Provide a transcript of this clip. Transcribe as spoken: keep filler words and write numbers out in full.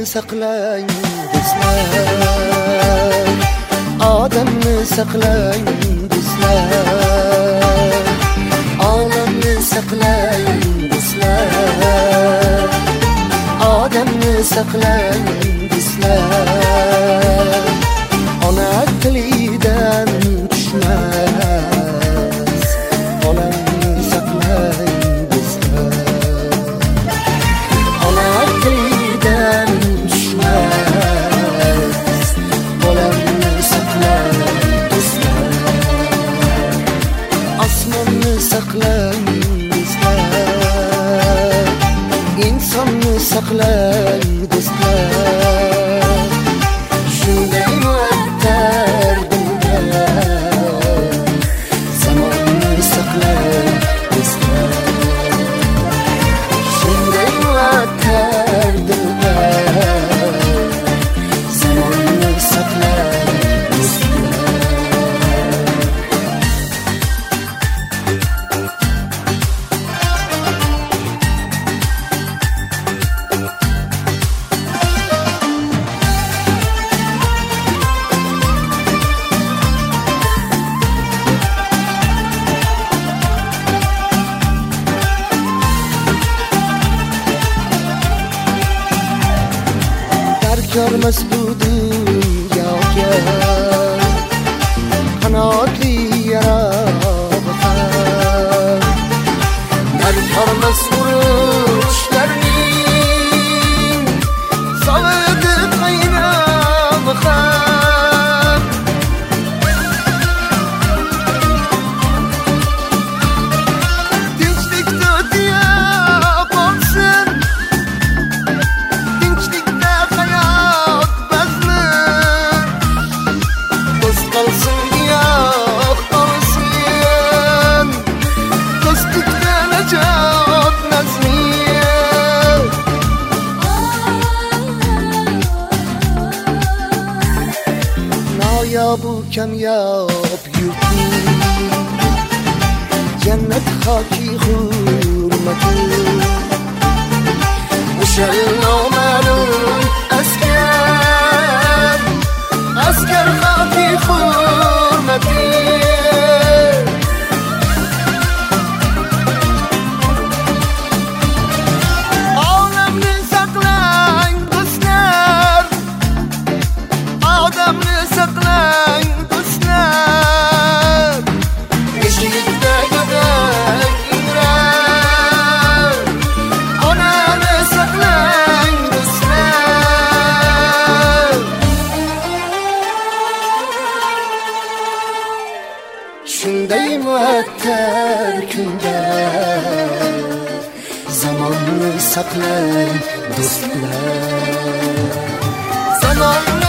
saqlang do'stlar, odamni saqlang do'stlar, olamni saqlang do'stlar, odamni saqlang do'stlar. Ona tilidan tushmas, olamni saqlang do'stlar, ona tilidan tushmas, olamni saqlang do'stlar, osmonni saqlang do'stlar, insonni saqlang do'stlar. Shunday muattar dillar, zamonni saqlang do'stlar. Shunday muattar dillar, zamonni saqlang do'stlar. Görmez bu dünyaya kanatlı yaradan, der görmez vuruşlarının salıdı kaynağımdan. Dinçlik dünya olsun, dinçlikte hayat bezler, dost kalsın yok olsun, dostlukta necat nezmiye. Nayab-ı kamyab yurtum, cennet haki hürmeti, Uşal namalum asker, asker haki hürmeti. Olamni saqlang do'stlar, odamni saqlang do'stlar. Eshikda go'dak ingrar, onani saqlang do'stlar. Shunday muattar kunda, zamonni saqlang do'stlar, zamonni